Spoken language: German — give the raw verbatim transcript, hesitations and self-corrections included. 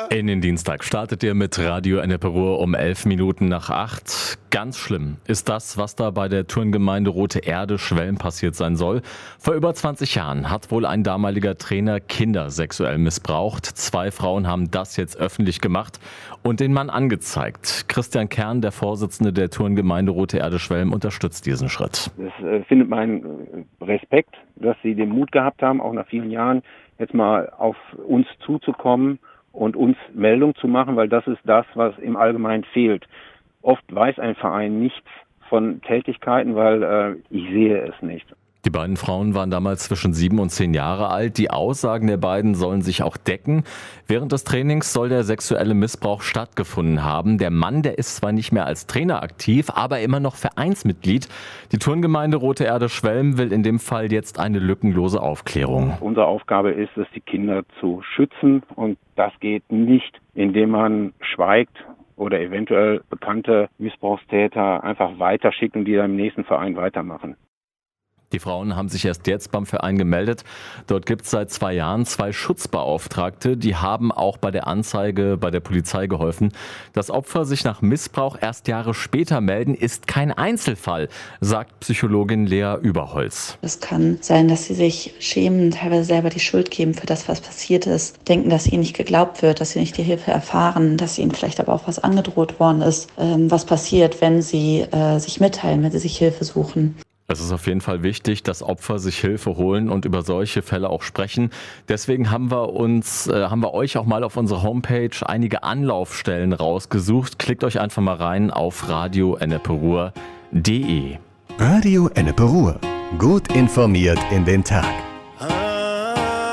In den Dienstag startet ihr mit Radio Ennepe Ruhr um elf Minuten nach acht. Ganz schlimm ist das, was da bei der Turngemeinde Rote Erde Schwelm passiert sein soll. Vor über zwanzig Jahren hat wohl ein damaliger Trainer Kinder sexuell missbraucht. Zwei Frauen haben das jetzt öffentlich gemacht und den Mann angezeigt. Christian Kern, der Vorsitzende der Turngemeinde Rote Erde Schwelm, unterstützt diesen Schritt. Es äh, findet meinen Respekt, dass Sie den Mut gehabt haben, auch nach vielen Jahren jetzt mal auf uns zuzukommen und uns Meldung zu machen, weil das ist das, was im Allgemeinen fehlt. Oft weiß ein Verein nichts von Tätigkeiten, weil äh, ich sehe es nicht. Die beiden Frauen waren damals zwischen sieben und zehn Jahre alt. Die Aussagen der beiden sollen sich auch decken. Während des Trainings soll der sexuelle Missbrauch stattgefunden haben. Der Mann, der ist zwar nicht mehr als Trainer aktiv, aber immer noch Vereinsmitglied. Die Turngemeinde Rote Erde Schwelm will in dem Fall jetzt eine lückenlose Aufklärung. Unsere Aufgabe ist es, die Kinder zu schützen. Und das geht nicht, indem man schweigt oder eventuell bekannte Missbrauchstäter einfach weiterschickt und die dann im nächsten Verein weitermachen. Die Frauen haben sich erst jetzt beim Verein gemeldet. Dort gibt es seit zwei Jahren zwei Schutzbeauftragte. Die haben auch bei der Anzeige bei der Polizei geholfen. Dass Opfer sich nach Missbrauch erst Jahre später melden, ist kein Einzelfall, sagt Psychologin Lea Überholz. Es kann sein, dass sie sich schämen, teilweise selber die Schuld geben für das, was passiert ist. Denken, dass ihnen nicht geglaubt wird, dass sie nicht die Hilfe erfahren, dass ihnen vielleicht aber auch was angedroht worden ist. Ähm, was passiert, wenn sie äh, sich mitteilen, wenn sie sich Hilfe suchen. Es ist auf jeden Fall wichtig, dass Opfer sich Hilfe holen und über solche Fälle auch sprechen. Deswegen haben wir uns, äh, haben wir euch auch mal auf unserer Homepage einige Anlaufstellen rausgesucht. Klickt euch einfach mal rein auf radio ennepe ruhr punkt de. Radio Ennepe Ruhr. Gut informiert in den Tag.